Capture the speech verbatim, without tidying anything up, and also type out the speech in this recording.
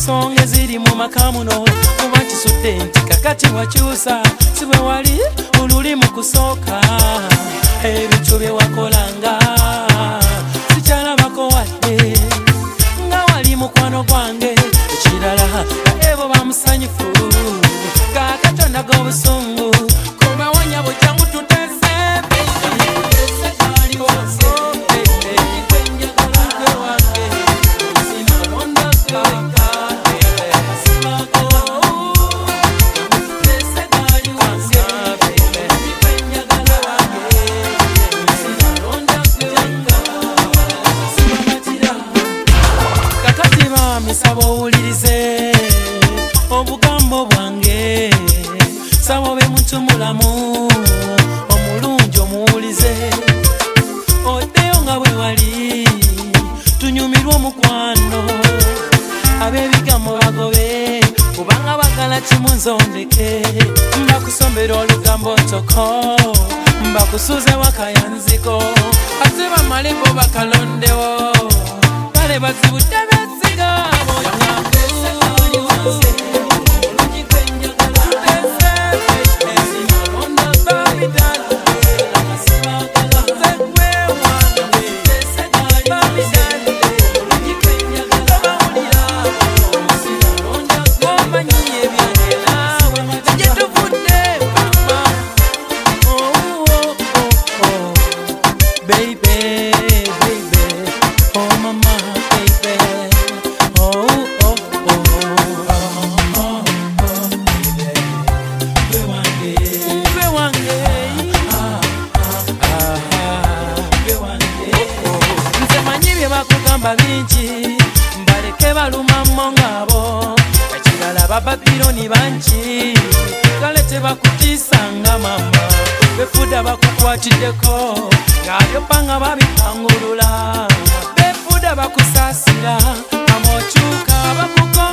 ensonga eziri mu maka muno kuba nkisudde nti kakati wakyusa si bwe wali oluli mu kusooka ebintu bye wakolanga sikyalabako wadde nga wali mukwano gwange ekirala ebo bamusanyufu kakatonda g'obusungu kubawonya bujjangu tutese saba owulirize obugambo bwange saba obe muntu mulamu omulungi omuwulize oddeyo nga bwe wali tunyumirwe omukwano ab'ebigambo bagobe kubanga bagala kimu nzondeke mbakusombera olugambo ntoko mbakusuze wakayanziko ate bamaleko bakalondewo bale bazibudde besiga bakugamba bingi mbaleke baluma mmongabo ekirala bababironi bangi kale tebakutiisanga mama befuda bakukwatiddeko ng'abyopanga babipangulula befuda bakusaasira amokyuka bakugo